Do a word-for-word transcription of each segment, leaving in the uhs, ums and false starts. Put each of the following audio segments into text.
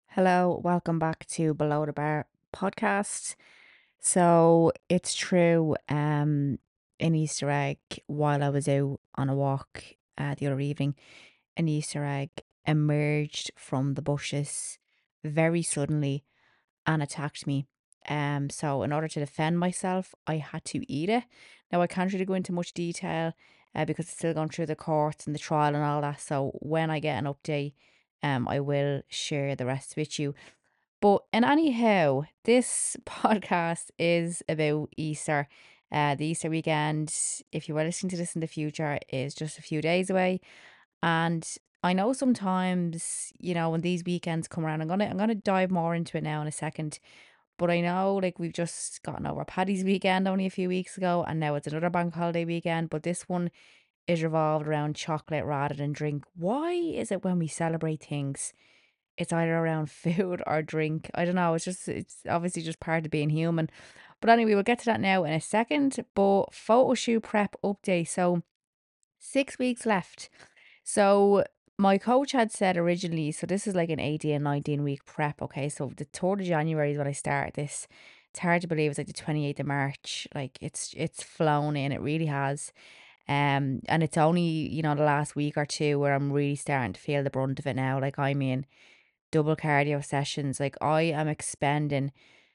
Hello, welcome back to Below the Bar podcast. So it's true, um, an Easter egg while I was out on a walk uh, the other evening, an Easter egg emerged from the bushes very suddenly and attacked me. Um, so in order to defend myself, I had to eat it. Now I can't really go into much detail uh, because it's still going through the courts and the trial and all that. So when I get an update, um, I will share the rest with you. But and anyhow, this podcast is about Easter. Uh, the Easter weekend, if you were listening to this in the future, is just a few days away. And I know sometimes, you know, when these weekends come around, I'm gonna I'm gonna dive more into it now in a second. But I know like we've just gotten over Paddy's weekend only a few weeks ago, and now it's another bank holiday weekend. But this one is revolved around chocolate rather than drink. Why is it when we celebrate things? It's either around food or drink. I don't know. It's just, it's obviously just part of being human. But anyway, we'll get to that now in a second. But photo shoot prep update. So, six weeks left. So, my coach had said originally, so this is like an eighteen, nineteen week prep. Okay. So, the third of January is when I started this. It's hard to believe it's like the twenty-eighth of March. Like, it's, it's flown in. It really has. Um, and it's only, you know, the last week or two where I'm really starting to feel the brunt of it now. Like, I mean, double cardio sessions. Like I am expending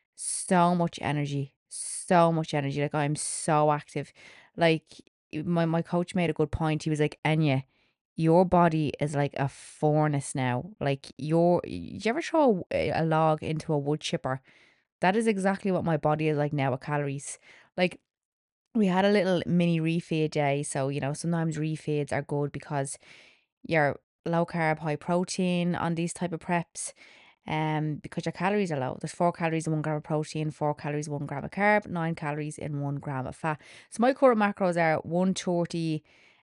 so much energy, so much energy. Like I'm so active. Like my my coach made a good point. He was like, Enya, your body is like a furnace now. Like your, you ever throw a, a log into a wood chipper? That is exactly what my body is like now with calories. Like we had a little mini refeed day. So, you know, sometimes refeeds are good because you're low carb, high protein on these type of preps um, because your calories are low. There's four calories in one gram of protein, four calories, one gram of carb, nine calories in one gram of fat. So my current macros are one thirty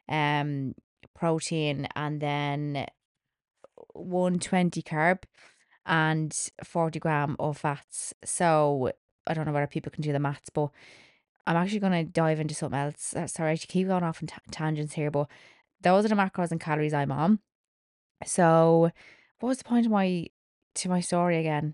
um protein and then one twenty carb and forty gram of fats. So I don't know whether people can do the maths, but I'm actually going to dive into something else. Uh, Sorry, I keep going off on ta- tangents here, but those are the macros and calories I'm on. So, what was the point of my to my story again?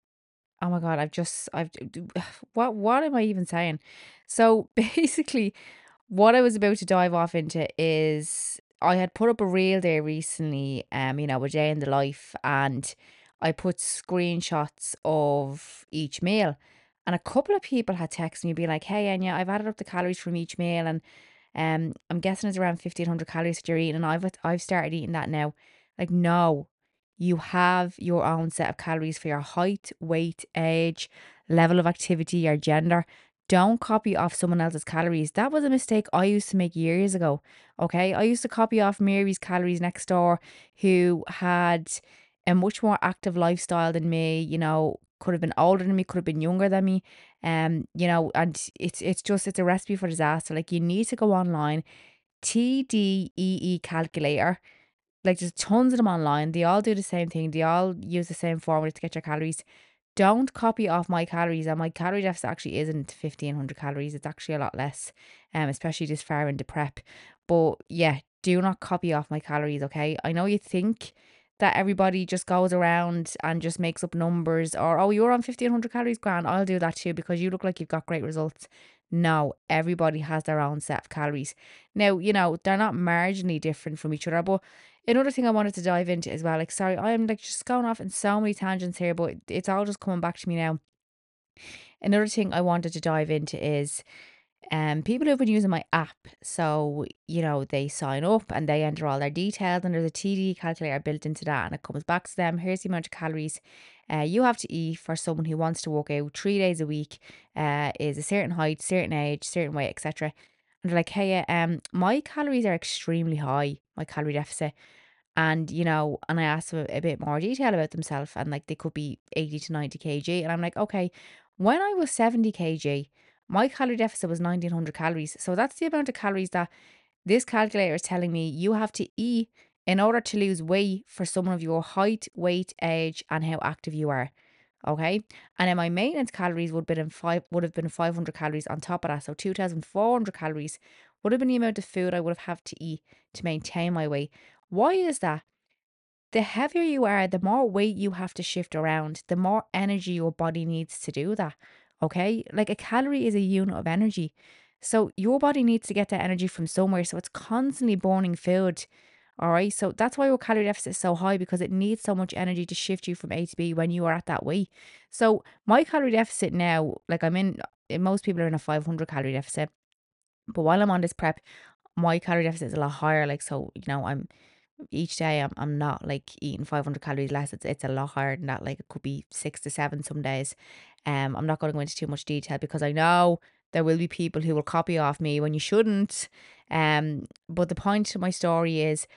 Oh my God, I've just I've what what am I even saying? So basically, what I was about to dive off into is I had put up a reel there recently, um, you know, a day in the life, and I put screenshots of each meal. And a couple of people had texted me, be like, "Hey, Anya, I've added up the calories from each meal, and um, I'm guessing it's around fifteen hundred calories that you're eating, and I've I've started eating that now." Like, no, you have your own set of calories for your height, weight, age, level of activity, your gender. Don't copy off someone else's calories. That was a mistake I used to make years ago. Okay. I used to copy off Mary's calories next door, who had a much more active lifestyle than me, you know, could have been older than me, could have been younger than me. Um, you know, and it's it's just it's a recipe for disaster. Like you need to go online, T D E E calculator. Like there's tons of them online. They all do the same thing. They all use the same formula to get your calories. Don't copy off my calories. And my calorie deficit actually isn't fifteen hundred calories. It's actually a lot less, um, especially this far into prep. But yeah, do not copy off my calories, okay? I know you think that everybody just goes around and just makes up numbers or, oh, you're on fifteen hundred calories, grand. I'll do that too because you look like you've got great results. No, everybody has their own set of calories. Now, you know, they're not marginally different from each other, but another thing I wanted to dive into as well, like, sorry, I'm like just going off in so many tangents here, but it's all just coming back to me now. Another thing I wanted to dive into is um people who've been using my app. So, you know, they sign up and they enter all their details, and there's a T D calculator built into that, and it comes back to them. Here's the amount of calories uh, you have to eat for someone who wants to work out three days a week, uh, is a certain height, certain age, certain weight, et cetera. And they're like, hey, uh, um, my calories are extremely high, my calorie deficit. And, you know, and I asked them a, a bit more detail about themselves, and like they could be eighty to ninety kilograms. And I'm like, okay, when I was seventy kilograms, my calorie deficit was nineteen hundred calories. So that's the amount of calories that this calculator is telling me you have to eat in order to lose weight for someone of your height, weight, age, and how active you are. Okay. And then my maintenance calories would have been five would have been five hundred calories on top of that. So two thousand four hundred calories would have been the amount of food I would have had to eat to maintain my weight. Why is that? The heavier you are, the more weight you have to shift around, the more energy your body needs to do that. Okay? Like a calorie is a unit of energy. So your body needs to get that energy from somewhere. So it's constantly burning food. All right. So that's why your calorie deficit is so high because it needs so much energy to shift you from A to B when you are at that weight. So my calorie deficit now, like I'm in, most people are in a five hundred calorie deficit. But while I'm on this prep, my calorie deficit is a lot higher. Like, so, you know, I'm each day I'm I'm not like eating five hundred calories less. It's it's a lot higher than that. Like it could be six to seven some days. Um, I'm not going to go into too much detail because I know there will be people who will copy off me when you shouldn't. Um, but the point of my story is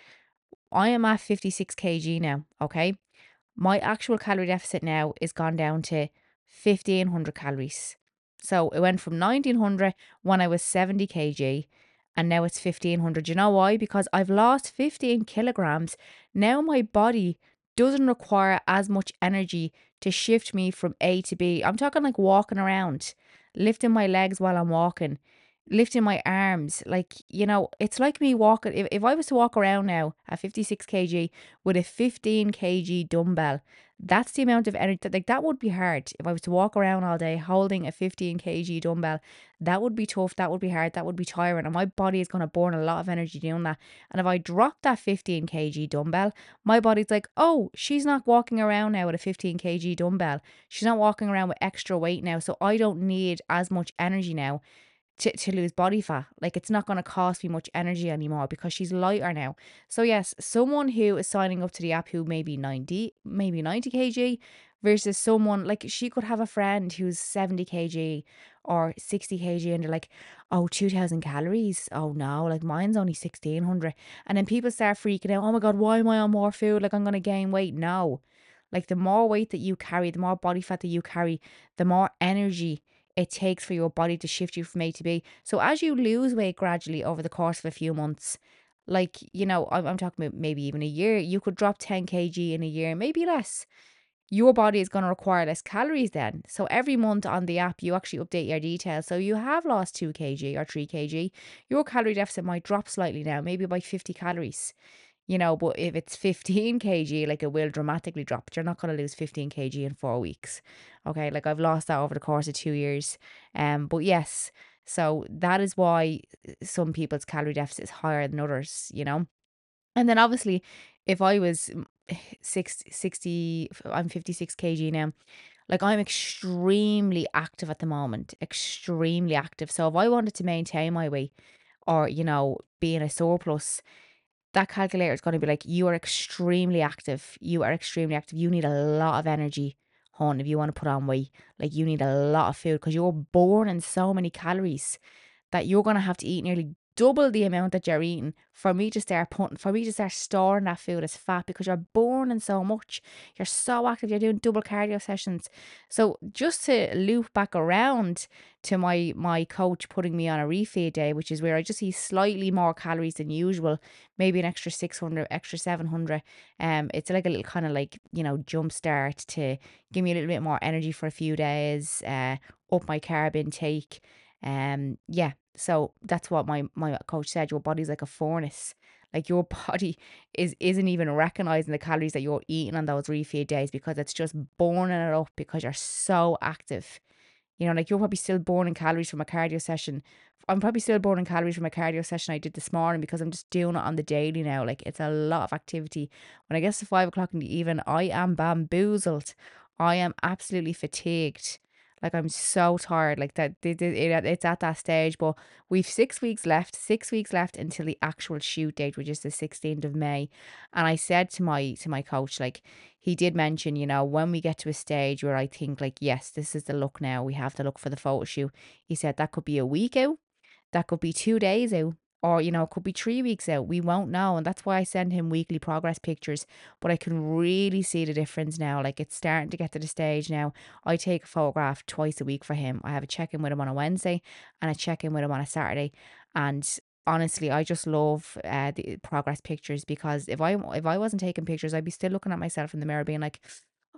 I am at fifty-six kilograms now. Okay, my actual calorie deficit now is gone down to fifteen hundred calories. So it went from nineteen hundred when I was seventy kilograms and now it's fifteen hundred. You know why? Because I've lost fifteen kilograms. Now my body doesn't require as much energy to shift me from A to B. I'm talking like walking around, lifting my legs while I'm walking, lifting my arms. Like, you know, it's like me walking. If, if I was to walk around now at fifty-six kilograms with a fifteen kilogram dumbbell, that's the amount of energy. Like, that would be hard. If I was to walk around all day holding a fifteen kilogram dumbbell, that would be tough. That would be hard. That would be tiring. And my body is going to burn a lot of energy doing that. And if I drop that fifteen kilogram dumbbell, my body's like, oh, she's not walking around now with a fifteen kilogram dumbbell. She's not walking around with extra weight now. So I don't need as much energy now to, to lose body fat. Like, it's not going to cost me much energy anymore because she's lighter now. So yes, someone who is signing up to the app who may be ninety, maybe ninety kilograms versus someone like she could have a friend who's seventy kilograms or sixty kilograms and they're like, oh, two thousand calories. Oh no, like mine's only sixteen hundred. And then people start freaking out. Oh my God, why am I on more food? Like I'm going to gain weight. No, like the more weight that you carry, the more body fat that you carry, the more energy it takes for your body to shift you from A to B. So as you lose weight gradually over the course of a few months, like, you know, I'm, I'm talking about maybe even a year, you could drop ten kilograms in a year, maybe less. Your body is going to require less calories then. So every month on the app, you actually update your details. So you have lost two kilograms or three kilograms. Your calorie deficit might drop slightly now, maybe by fifty calories. You know, but if it's fifteen kilograms, like it will dramatically drop. But you're not going to lose fifteen kilograms in four weeks. Okay. Like I've lost that over the course of two years. Um, but yes, so that is why some people's calorie deficit is higher than others, you know? And then obviously, if I was mm, sixty, sixty, I'm fifty-six kilograms now, like I'm extremely active at the moment, extremely active. So if I wanted to maintain my weight or, you know, be in a surplus, that calculator is going to be like, you are extremely active. You are extremely active. You need a lot of energy, hon, if you want to put on weight. Like you need a lot of food because you're burning so many calories that you're going to have to eat nearly double the amount that you're eating for me to start putting, for me to start storing that food as fat because you're burning so much. You're so active. You're doing double cardio sessions. So just to loop back around to my my coach putting me on a refeed day, which is where I just eat slightly more calories than usual, maybe an extra six hundred, extra seven hundred. Um, it's like a little kind of like, you know, jump start to give me a little bit more energy for a few days, uh, up my carb intake. Um, yeah, so that's what my my coach said. Your body's like a furnace. Like your body is isn't even recognizing the calories that you're eating on those refeed days because it's just burning it up because you're so active. You know, like you're probably still burning calories from a cardio session. I'm probably still burning calories from a cardio session I did this morning because I'm just doing it on the daily now. Like it's a lot of activity. When I get to five o'clock in the evening, I am bamboozled. I am absolutely fatigued. Like I'm so tired. Like that, it, it, it- it's at that stage. But we've six weeks left. Six weeks left until the actual shoot date, which is the sixteenth of May. And I said to my to my coach, like he did mention, you know, when we get to a stage where I think like, yes, this is the look now. We have to look for the photo shoot. He said that could be a week out. That could be two days out. Or, you know, it could be three weeks out. We won't know. And that's why I send him weekly progress pictures. But I can really see the difference now. Like it's starting to get to the stage now. I take a photograph twice a week for him. I have a check in with him on a Wednesday and a check in with him on a Saturday. And honestly, I just love uh, the progress pictures because if I if I wasn't taking pictures, I'd be still looking at myself in the mirror being like,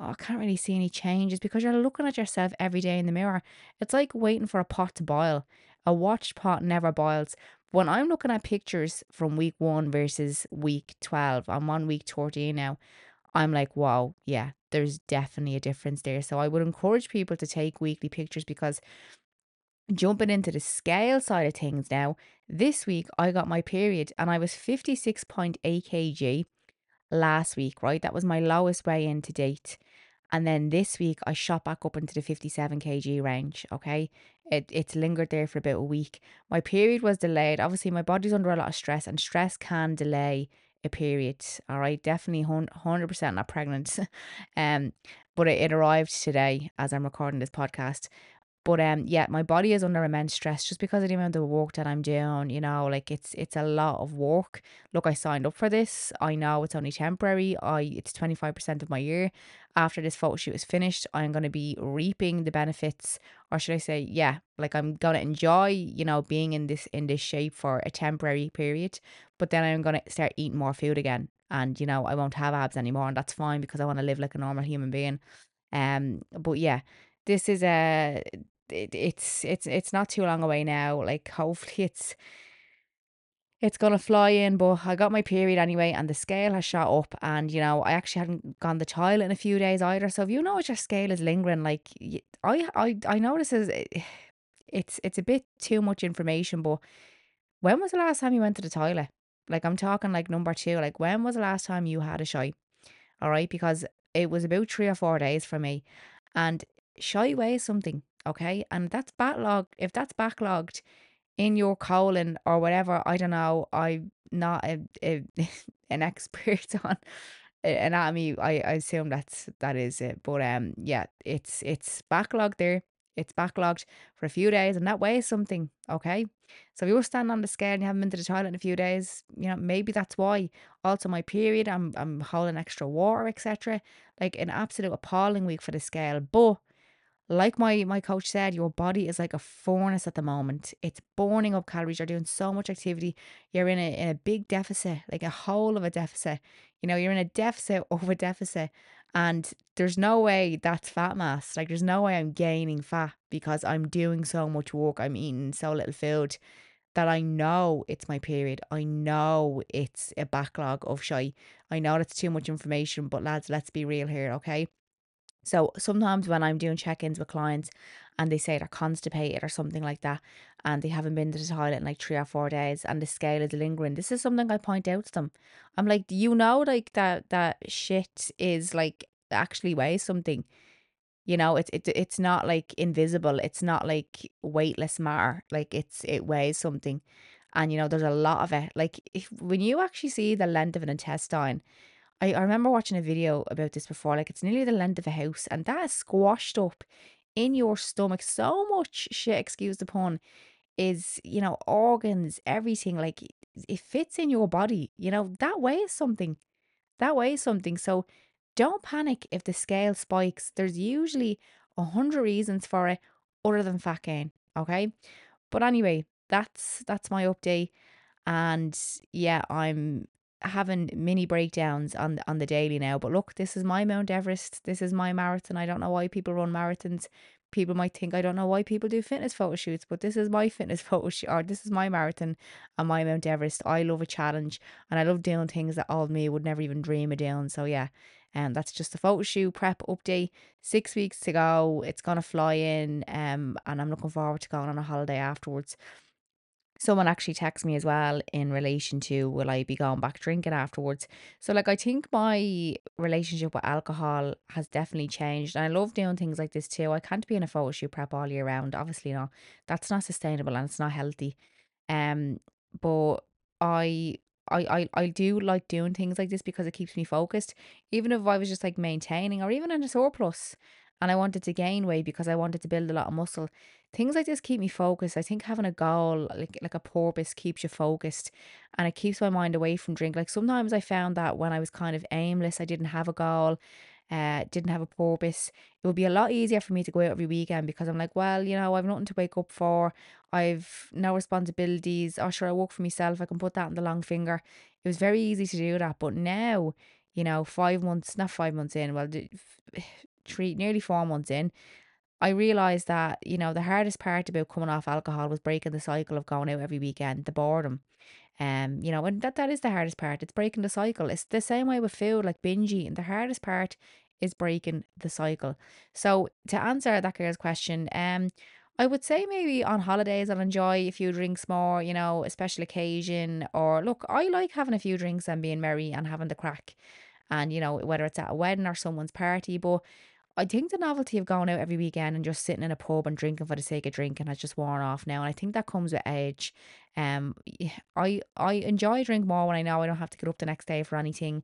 oh, I can't really see any changes because you're looking at yourself every day in the mirror. It's like waiting for a pot to boil. A watched pot never boils. When I'm looking at pictures from week one versus week twelve, I'm on week thirteen now. I'm like, wow, yeah, there's definitely a difference there. So I would encourage people to take weekly pictures because jumping into the scale side of things now, this week I got my period and I was fifty-six point eight kilograms last week, right? That was my lowest weigh in to date. And then this week I shot back up into the fifty-seven kilograms range, okay? It it's lingered there for about a week. My period was delayed. Obviously, my body's under a lot of stress and stress can delay a period, all right? Definitely one hundred percent not pregnant. um, but it, it arrived today as I'm recording this podcast. But um yeah, my body is under immense stress just because of the amount of work that I'm doing, you know, like it's it's a lot of work. Look, I signed up for this. I know it's only temporary. I it's twenty-five percent of my year. After this photo shoot is finished, I'm going to be reaping the benefits, or should I say, yeah, like I'm going to enjoy, you know, being in this in this shape for a temporary period, but then I'm going to start eating more food again. And you know, I won't have abs anymore, and that's fine because I want to live like a normal human being. Um, but yeah, this is a it, it's it's it's not too long away now. Like hopefully it's it's gonna fly in. But I got my period anyway, and the scale has shot up. And you know, I actually hadn't gone the toilet in a few days either. So if you know your scale is lingering, like y- I I I know this is it's it's a bit too much information. But when was the last time you went to the toilet? Like I'm talking like number two. Like when was the last time you had a shy? All right, because it was about three or four days for me. And shy weighs something, okay? And that's backlog. If that's backlogged in your colon or whatever, I don't know. I'm not a, a, an expert on anatomy. I, I assume that's that is it. But um, yeah, it's it's backlogged there. It's backlogged for a few days, and that weighs something, okay? So if you're standing on the scale and you haven't been to the toilet in a few days, you know maybe that's why. Also, my period, I'm I'm holding extra water, et cetera. Like an absolute appalling week for the scale, but like my my coach said, your body is like a furnace at the moment. It's burning up calories. You're doing so much activity. You're in a in a big deficit, like a whole of a deficit. You know, you're in a deficit of a deficit. And there's no way that's fat mass. Like there's no way I'm gaining fat because I'm doing so much work. I'm eating so little food that I know it's my period. I know it's a backlog of shy. I know that's too much information, but lads, let's be real here, okay? So sometimes when I'm doing check-ins with clients and they say they're constipated or something like that, and they haven't been to the toilet in like three or four days and the scale is lingering, this is something I point out to them. I'm like, do you know like that that shit is like actually weighs something? You know, it's it, it's not like invisible. It's not like weightless matter. Like it's it weighs something. And you know, there's a lot of it. Like if when you actually see the length of an intestine, I, I remember watching a video about this before, like it's nearly the length of a house, and that is squashed up in your stomach. So much shit, excuse the pun, is, you know, organs, everything, like it fits in your body, you know, that weighs something. That weighs something. So don't panic if the scale spikes. There's usually a hundred reasons for it other than fat gain. Okay. But anyway, that's that's my update. And yeah, I'm having mini breakdowns on the- on the daily now. But look, this is my Mount Everest. This is my marathon. I don't know why people run marathons. People might think I don't know why people do fitness photo shoots, but this is my fitness photo shoot, or this is my marathon and my Mount Everest. I love a challenge and I love doing things that old me would never even dream of doing. So yeah, and that's just a photo shoot prep update. Six weeks to go. It's gonna fly in, um, and I'm looking forward to going on a holiday afterwards. Someone actually texted me as well in relation to will I be going back drinking afterwards. So like I think my relationship with alcohol has definitely changed. And I love doing things like this too. I can't be in a photo shoot prep all year round. Obviously not. That's not sustainable and it's not healthy. Um, but I I I I do like doing things like this because it keeps me focused. Even if I was just like maintaining or even in a surplus and I wanted to gain weight because I wanted to build a lot of muscle. Things like this keep me focused. I think having a goal, like like a purpose, keeps you focused and it keeps my mind away from drink. Like sometimes I found that when I was kind of aimless, I didn't have a goal, uh, didn't have a purpose, it would be a lot easier for me to go out every weekend because I'm like, well, you know, I've nothing to wake up for. I've no responsibilities. Oh, sure, I work for myself. I can put that on the long finger. It was very easy to do that. But now you know, five months, not five months in, well, d- f- three, nearly four months in, I realized that, you know, the hardest part about coming off alcohol was breaking the cycle of going out every weekend, the boredom. Um, you know, and that that is the hardest part. It's breaking the cycle. It's the same way with food, like binge eating. The hardest part is breaking the cycle. So to answer that girl's question, um, I would say maybe on holidays I'll enjoy a few drinks more, you know, a special occasion. Or look, I like having a few drinks and being merry and having the crack. And, you know, whether it's at a wedding or someone's party. But I think the novelty of going out every weekend and just sitting in a pub and drinking for the sake of drinking has just worn off now, and I think that comes with age. Um, y- I I enjoy a drink more when I know I don't have to get up the next day for anything,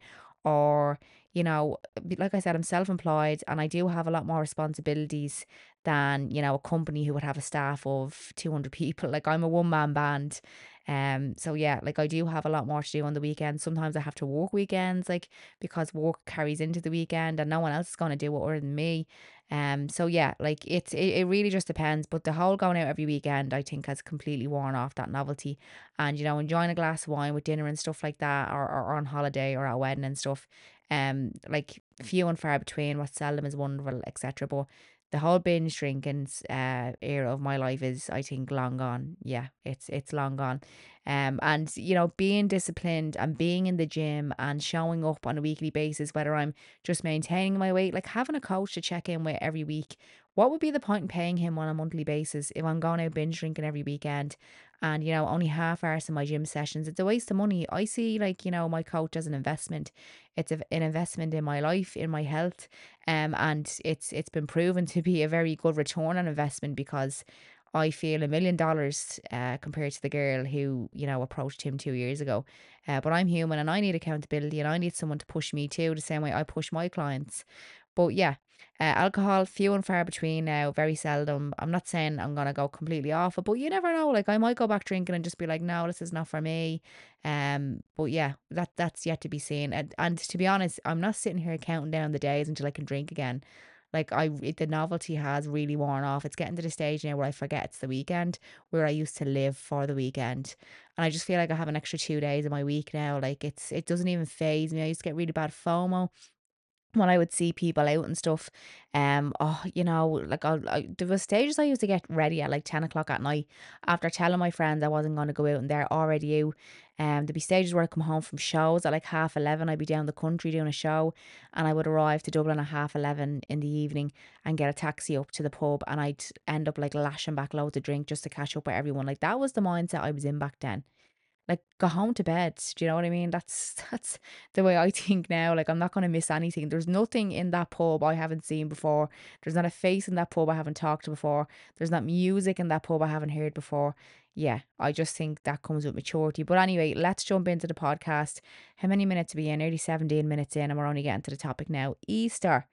or you know, b- like I said, I'm self-employed and I do have a lot more responsibilities than you know a company who would have a staff of two hundred people. Like I'm a one-man band. Um, so yeah, like I do have a lot more to do on the weekends. Sometimes I have to work weekends, like because work carries into the weekend and no one else is going to do it other than me. Um, so yeah, like it's it, it really just depends. But the whole going out every weekend, I think, has completely worn off that novelty. And you know, enjoying a glass of wine with dinner and stuff like that, or, or on holiday or at a wedding and stuff, um, like few and far between. What seldom is wonderful, et cetera. But the whole binge drinking uh era of my life is, I think, long gone. Yeah, it's it's long gone. Um, and you know, being disciplined and being in the gym and showing up on a weekly basis, whether I'm just maintaining my weight, like having a coach to check in with every week. What would be the point in paying him on a monthly basis if I'm going out binge drinking every weekend and, you know, only half hours in my gym sessions? It's a waste of money. I see, like, you know, my coach as an investment. It's a, an investment in my life, in my health. Um, and it's it's been proven to be a very good return on investment because I feel a million dollars uh, compared to the girl who, you know, approached him two years ago. Uh, but I'm human and I need accountability and I need someone to push me too, the same way I push my clients. But yeah, uh, alcohol, few and far between now, very seldom. I'm not saying I'm going to go completely off it, but you never know. Like I might go back drinking and just be like, no, this is not for me. Um, but yeah, that that's yet to be seen. And, and to be honest, I'm not sitting here counting down the days until I can drink again. Like I, it, the novelty has really worn off. It's getting to the stage now where I forget it's the weekend, where I used to live for the weekend, and I just feel like I have an extra two days of my week now. Like it's, it doesn't even phase me. I used to get really bad FOMO when I would see people out and stuff. Um, oh, you know, like I, I, there was stages I used to get ready at like ten o'clock at night after telling my friends I wasn't going to go out and they're already out. Um, there'd be stages where I come home from shows at like half eleven. I'd be down the country doing a show, and I would arrive to Dublin at half eleven in the evening and get a taxi up to the pub, and I'd end up like lashing back loads of drink just to catch up with everyone. Like that was the mindset I was in back then. Like, go home to bed. Do you know what I mean? That's that's the way I think now. Like, I'm not going to miss anything. There's nothing in that pub I haven't seen before. There's not a face in that pub I haven't talked to before. There's not music in that pub I haven't heard before. Yeah, I just think that comes with maturity. But anyway, let's jump into the podcast. How many minutes are we in? Nearly seventeen minutes in, and we're only getting to the topic now. Easter.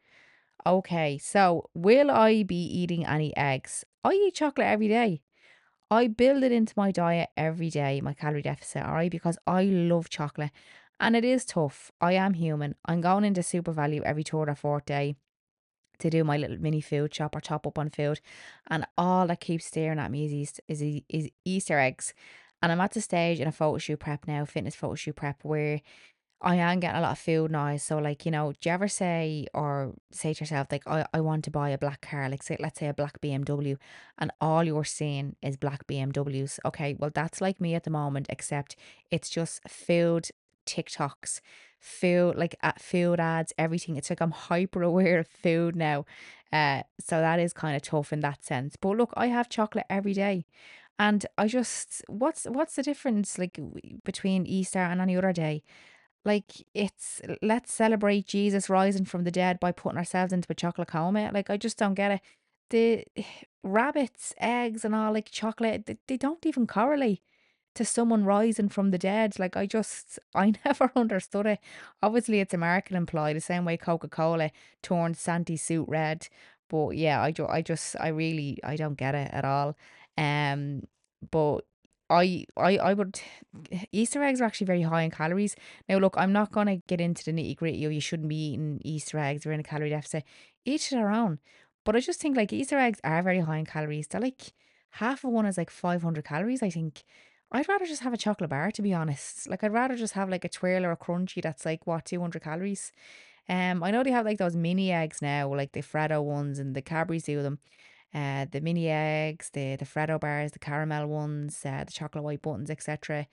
Okay, so will I be eating any eggs? I eat chocolate every day. I build it into my diet every day, my calorie deficit, all right, because I love chocolate and it is tough. I am human. I'm going into Super Value every third or fourth day to do my little mini food shop or top up on food. And all that keeps staring at me is, East, is, E- is Easter eggs. And I'm at the stage in a photo shoot prep now, fitness photo shoot prep, where I am getting a lot of food now. So like, you know, do you ever say or say to yourself, like, I, I want to buy a black car, like say, let's say a black B M W, and all you're seeing is black B M Ws. Okay, well that's like me at the moment, except it's just food TikToks, food like uh, food ads, everything. It's like I'm hyper aware of food now. Uh, so that is kind of tough in that sense. But look, I have chocolate every day. And I just, what's what's the difference like w- between Easter and any other day? Like it's let's celebrate Jesus rising from the dead by putting ourselves into a chocolate coma. Like I just don't get it. The rabbits, eggs, and all like chocolate, they, they don't even correlate to someone rising from the dead. Like I just, I never understood it. Obviously, it's a marketing ploy, the same way Coca Cola turned Santi's suit red. But yeah, I, ju- I just, I really, I don't get it at all. Um, but I, I, I would. Easter eggs are actually very high in calories. Now, look, I'm not gonna get into the nitty gritty. Oh, you shouldn't be eating Easter eggs. We're in a calorie deficit. Each to their own. But I just think like Easter eggs are very high in calories. They're like half of one is like five hundred calories, I think, I'd rather just have a chocolate bar, to be honest. Like, I'd rather just have like a twirl or a crunchy that's like, what, two hundred calories. Um, I know they have like those mini eggs now, like the Freddo ones, and the Cadbury's do them. Uh, the mini eggs, the the Freddo bars, the caramel ones, uh, the chocolate white buttons, et cetera.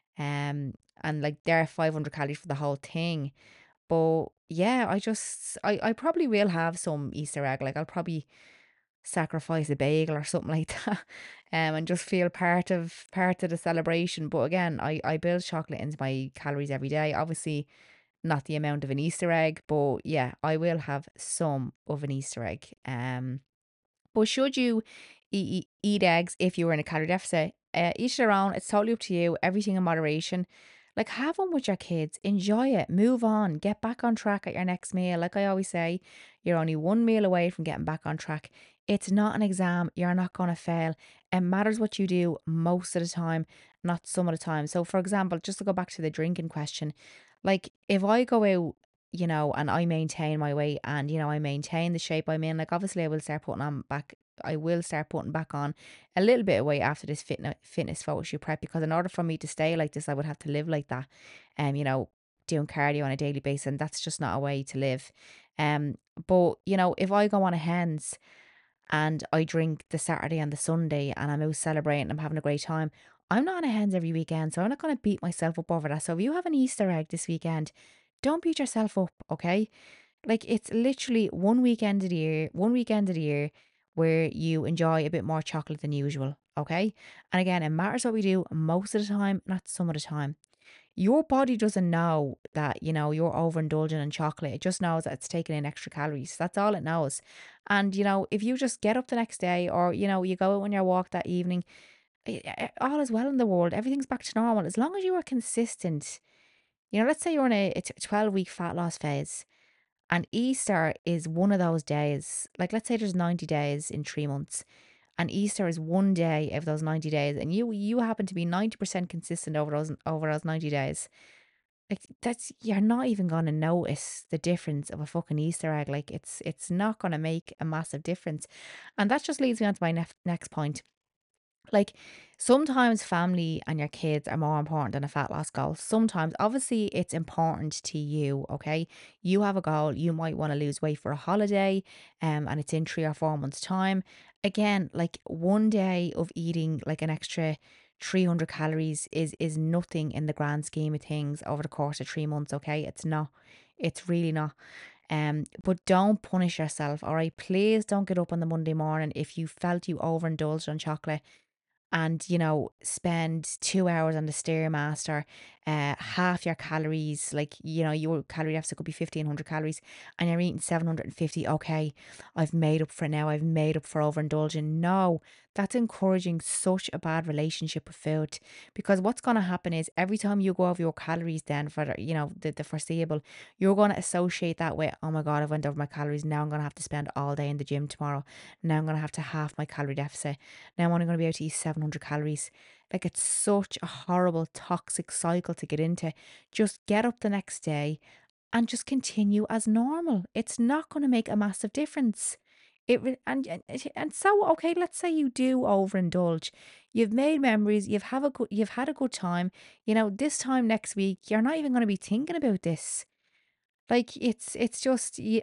Um, and like they're five hundred calories for the whole thing. But yeah, I just I I probably will have some Easter egg. Like, I'll probably sacrifice a bagel or something like that, um, and just feel part of part of the celebration. But again, I I build chocolate into my calories every day. Obviously, not the amount of an Easter egg, but yeah, I will have some of an Easter egg. Um, but should you eat, eat eggs if you were in a calorie deficit? Uh, each their own. It's totally up to you. Everything in moderation. Like, have one with your kids. Enjoy it. Move on. Get back on track at your next meal. Like I always say, you're only one meal away from getting back on track. It's not an exam. You're not going to fail. It matters what you do most of the time, not some of the time. So, for example, just to go back to the drinking question, like if I go out, you know, and I maintain my weight and, you know, I maintain the shape I'm in, like obviously I will start putting on back, I will start putting back on a little bit of weight after this fitness fitness photo shoot prep, because in order for me to stay like this, I would have to live like that. Um, you know, doing cardio on a daily basis, and that's just not a way to live. Um, but you know, if I go on a hens and I drink the Saturday and the Sunday and I'm out celebrating, I'm having a great time. I'm not on a hens every weekend, so I'm not going to beat myself up over that. So if you have an Easter egg this weekend, don't beat yourself up, okay? Like, it's literally one weekend of the year, one weekend of the year where you enjoy a bit more chocolate than usual, okay? And again, it matters what we do most of the time, not some of the time. Your body doesn't know that, you know, you're overindulging in chocolate. It just knows that it's taking in extra calories. That's all it knows. And, you know, if you just get up the next day, or, you know, you go out on your walk that evening, eh, eh, all is well in the world. Everything's back to normal. As long as you are consistent, you know, let's say you're in a, a twelve week fat loss phase, and Easter is one of those days. Like, let's say there's ninety days in three months, and Easter is one day of those ninety days, and you you happen to be ninety percent consistent over those over those ninety days. Like, that's, you're not even gonna notice the difference of a fucking Easter egg. Like, it's it's not gonna make a massive difference. And that just leads me on to my nef- next point. Like, sometimes family and your kids are more important than a fat loss goal. Sometimes, obviously, it's important to you, okay? You have a goal, you might want to lose weight for a holiday, um, and it's in three or four months' time. Again, like one day of eating like an extra three hundred calories is is nothing in the grand scheme of things over the course of three months, okay? It's not. It's really not. Um, but don't punish yourself, all right? Please don't get up on the Monday morning if you felt you overindulged on chocolate and, you know, spend two hours on the Stairmaster, uh, half your calories, like, you know, your calorie deficit could be fifteen hundred calories and you're eating seven hundred fifty. Okay, I've made up for it now. I've made up for overindulging. No, that's encouraging such a bad relationship with food, because what's going to happen is every time you go over your calories, then for, the, you know, the, the foreseeable, you're going to associate that with, oh my God, I went over my calories. Now I'm going to have to spend all day in the gym tomorrow. Now I'm going to have to half my calorie deficit. Now I'm only going to be able to eat seven hundred calories. Like, it's such a horrible, toxic cycle to get into. Just get up the next day and just continue as normal. It's not going to make a massive difference. It re- and, and and so, okay, let's say you do overindulge. You've made memories. You've have a good. You've had a good time. You know, this time next week, you're not even going to be thinking about this. Like, it's it's just y-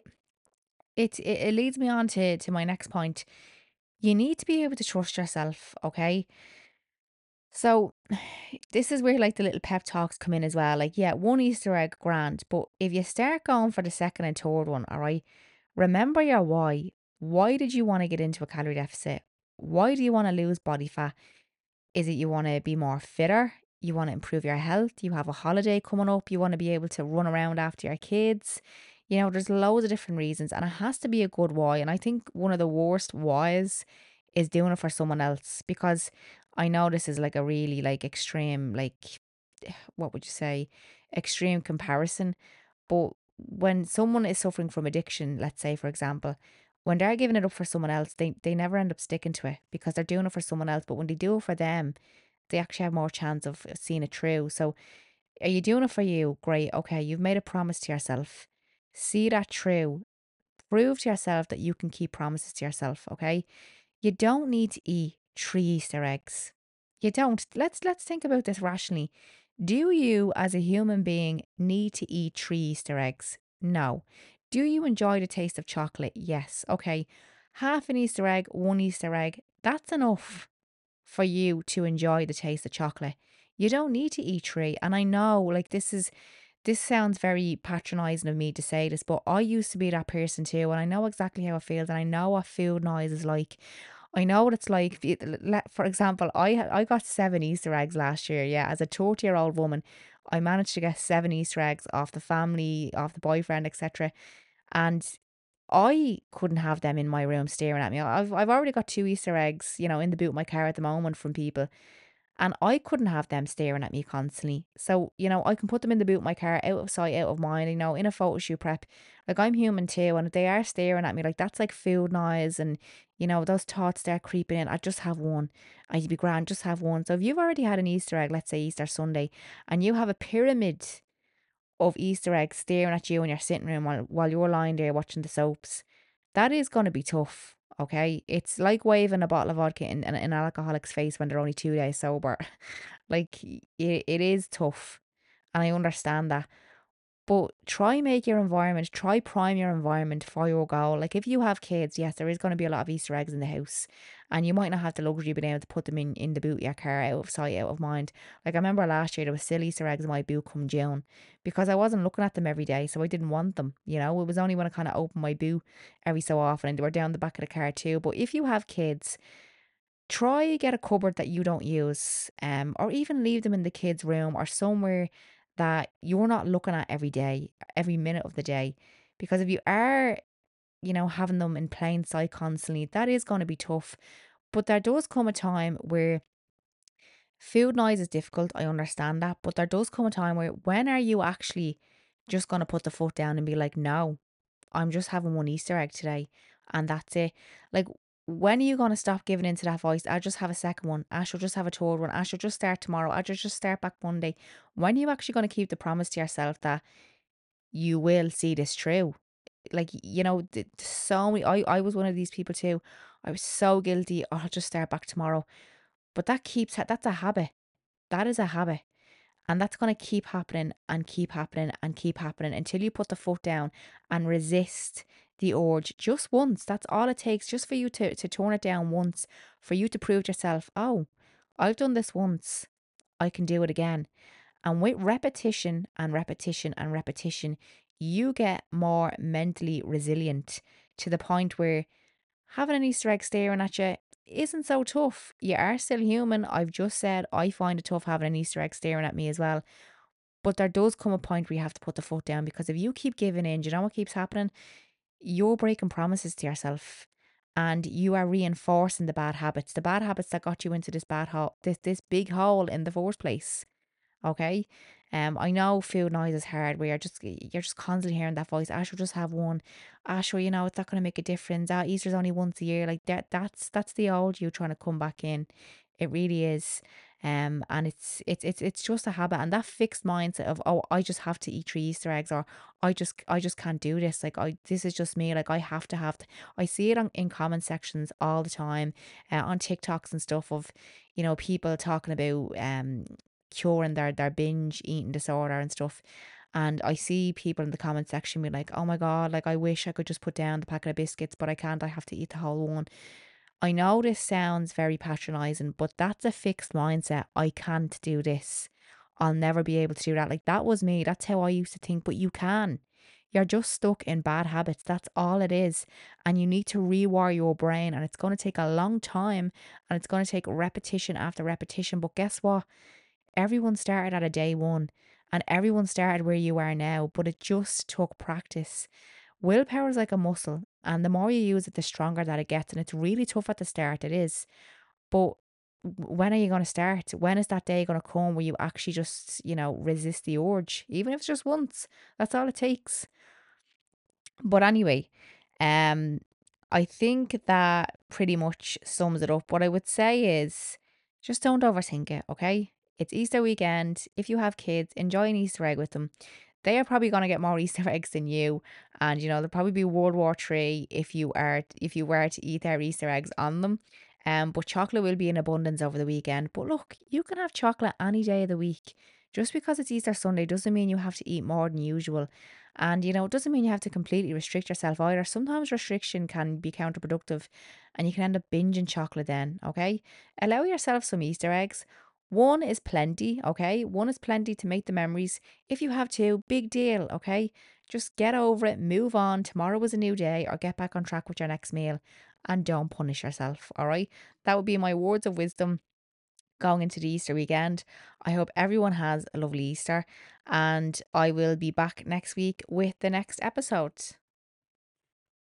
it, it it leads me on to to my next point. You need to be able to trust yourself. Okay, so this is where like the little pep talks come in as well. Like, yeah, one Easter egg, grand, but if you start going for the second and third one, all right, remember your why. Why did you want to get into a calorie deficit? Why do you want to lose body fat? Is it you want to be more fitter? You want to improve your health? You have a holiday coming up. You want to be able to run around after your kids. You know, there's loads of different reasons, and it has to be a good why. And I think one of the worst whys is doing it for someone else, because I know this is like a really like extreme, like, what would you say, extreme comparison. But when someone is suffering from addiction, let's say, for example, when they're giving it up for someone else, they, they never end up sticking to it because they're doing it for someone else. But when they do it for them, they actually have more chance of seeing it through. So, are you doing it for you? Great. Okay. You've made a promise to yourself. See that through. Prove to yourself that you can keep promises to yourself. Okay. You don't need to eat three Easter eggs. You don't. Let's let's think about this rationally. Do you as a human being need to eat three Easter eggs? No. Do you enjoy the taste of chocolate? Yes. Okay. Half an Easter egg, one Easter egg, that's enough for you to enjoy the taste of chocolate. You don't need to eat three. And I know like this is this sounds very patronizing of me to say this, but I used to be that person too, and I know exactly how it feels, and I know what food noise is like. I know what it's like. if you- le- For example, I ha- I got seven Easter eggs last year. Yeah, as a thirty year old woman, I managed to get seven Easter eggs off the family, off the boyfriend, et cetera. And I couldn't have them in my room staring at me. I've I've already got two Easter eggs, you know, in the boot of my car at the moment from people, and I couldn't have them staring at me constantly. So, you know, I can put them in the boot of my car, out of sight, out of mind, you know, in a photo shoot prep. Like I'm human too, and if they are staring at me, like that's like food noise and you know, those thoughts start creeping in. I just have one. I'd be grand, just have one. So if you've already had an Easter egg, let's say Easter Sunday, and you have a pyramid of Easter eggs staring at you in your sitting room while, while you're lying there watching the soaps, that is going to be tough. Okay. It's like waving a bottle of vodka in, in an alcoholic's face when they're only two days sober. Like it, it is tough. And I understand that. But try make your environment, try prime your environment for your goal. Like if you have kids, yes, there is going to be a lot of Easter eggs in the house, and you might not have the luxury of being able to put them in in the boot of your car, out of sight, out of mind. Like I remember last year there was still Easter eggs in my boot come June because I wasn't looking at them every day, so I didn't want them. You know, it was only when I kind of opened my boot every so often, and they were down the back of the car too. But if you have kids, try get a cupboard that you don't use, um, or even leave them in the kids' room or somewhere that you're not looking at every day, every minute of the day. Because if you are, you know, having them in plain sight constantly, that is going to be tough. But there does come a time where food noise is difficult. I understand that. But there does come a time where when are you actually just going to put the foot down and be like, no, I'm just having one Easter egg today and that's it. Like, when are you going to stop giving in to that voice? I just have a second one. I should just have a third one. I should just start tomorrow. I should just start back Monday. When are you actually going to keep the promise to yourself that you will see this through? Like, you know, th- so many, I, I was one of these people too. I was so guilty. "Oh, I'll just start back tomorrow." But that keeps, ha- that's a habit. That is a habit. And that's going to keep happening and keep happening and keep happening until you put the foot down and resist the urge just once. That's all it takes, just for you to, to turn it down once, for you to prove to yourself, oh, I've done this once. I can do it again. And with repetition and repetition and repetition, you get more mentally resilient to the point where having an Easter egg staring at you isn't so tough. You are still human. I've just said I find it tough having an Easter egg staring at me as well. But there does come a point where you have to put the foot down, because if you keep giving in, do you know what keeps happening? You're breaking promises to yourself and you are reinforcing the bad habits, the bad habits that got you into this bad hole, this this big hole in the first place. Okay. Um, I know food noise is hard where you're just you're just constantly hearing that voice. I should just have one. Ah, sure, you know, it's not gonna make a difference. Ah, Easter's only once a year. Like that that's that's the old you trying to come back in. It really is. Um, and it's it's it's it's just a habit, and that fixed mindset of, oh, I just have to eat three Easter eggs, or I just I just can't do this. Like I this is just me. Like I have to have to, I see it on, in comment sections all the time, uh, on TikToks and stuff of, you know, people talking about um curing their their binge eating disorder and stuff. And I see people in the comment section be like, "Oh my god, like I wish I could just put down the packet of biscuits, but I can't. I have to eat the whole one." I know this sounds very patronizing, but that's a fixed mindset. I can't do this. I'll never be able to do that. Like that was me. That's how I used to think, but you can. You're just stuck in bad habits. That's all it is. And you need to rewire your brain. And it's going to take a long time, and it's going to take repetition after repetition. But guess what? Everyone started at a day one, and everyone started where you are now, but it just took practice. Willpower is like a muscle, and the more you use it, the stronger that it gets. And it's really tough at the start, it is. But w- when are you going to start? When is that day going to come where you actually just, you know, resist the urge, even if it's just once? That's all it takes. But anyway, um, I think that pretty much sums it up. What I would say is just don't overthink it, okay? It's Easter weekend. If you have kids, enjoy an Easter egg with them. They are probably going to get more Easter eggs than you, and you know there'll probably be World War Three if you are if you were to eat their Easter eggs on them. Um, but chocolate will be in abundance over the weekend. But look, you can have chocolate any day of the week. Just because it's Easter Sunday doesn't mean you have to eat more than usual. And, you know, it doesn't mean you have to completely restrict yourself either. Sometimes restriction can be counterproductive and you can end up binging chocolate then, okay? Allow yourself some Easter eggs. One is plenty, okay? One is plenty to make the memories. If you have two, big deal, okay? Just get over it, move on. Tomorrow is a new day, or get back on track with your next meal and don't punish yourself, all right? That would be my words of wisdom going into the Easter weekend. I hope everyone has a lovely Easter, and I will be back next week with the next episode.